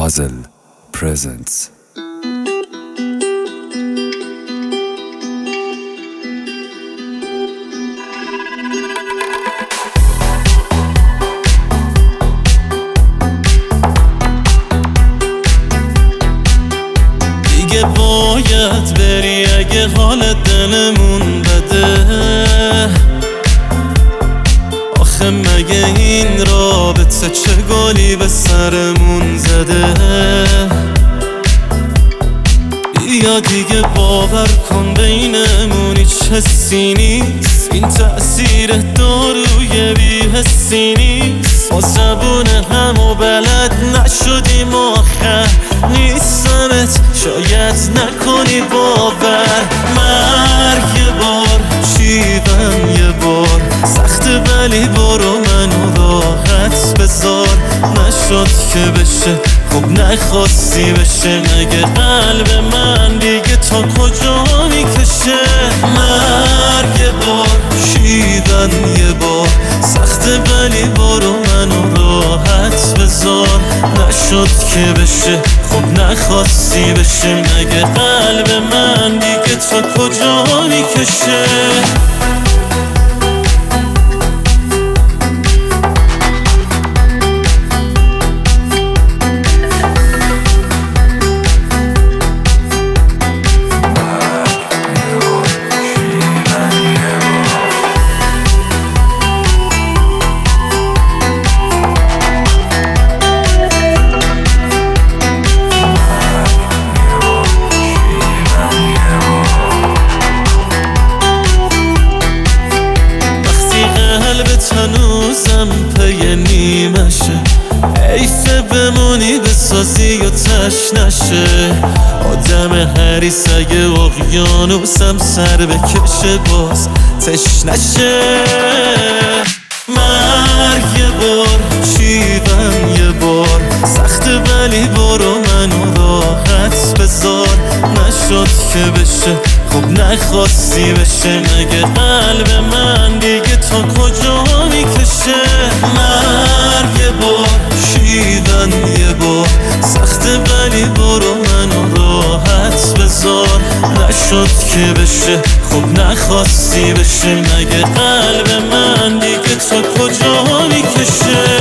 Hazel presents. دیگه باید بری اگه حال دلمون بده. آخه مگه این رابطه چه گلی به سرمون زده؟ بیا دیگه باور کن بینمون هیچ حسی نیست، این تأثیر داروی بی‌حسی نیست. با زبون همو بلد نشدیم آخر نیستمت شاید نکنی باور. مرگ یه بار شیون یه بار سخته ولی برو منو راحت بذار. نشد که بشه خب نخواستی بشه، مگه قلب من دیگه تا کجا میکشه؟ مرگ یه بار شیون یه بار سخته ولی برو منو راحت بذار. نشد که بشه خب نخواستی بشه، مگه قلب من دیگه تا کجا میکشه؟ هنوزم پی نیمشه، حیفه بمونی بسازی و تش نشه. آدم حریص اگه اقیانوسم سر بکشه باز تش نشه. مرگ یه بار شیون یه بار سخته ولی برو منو راحت بذار. نشد که بشه خب نخواستی بشه، مگه قلب من دیگه تا کجا میکشه؟ مرگ یه بار شیون یه بار سخته ولی برو منو راحت بذار. نشد که بشه خب نخواستی بشه، مگه قلب من دیگه تا کجا میکشه؟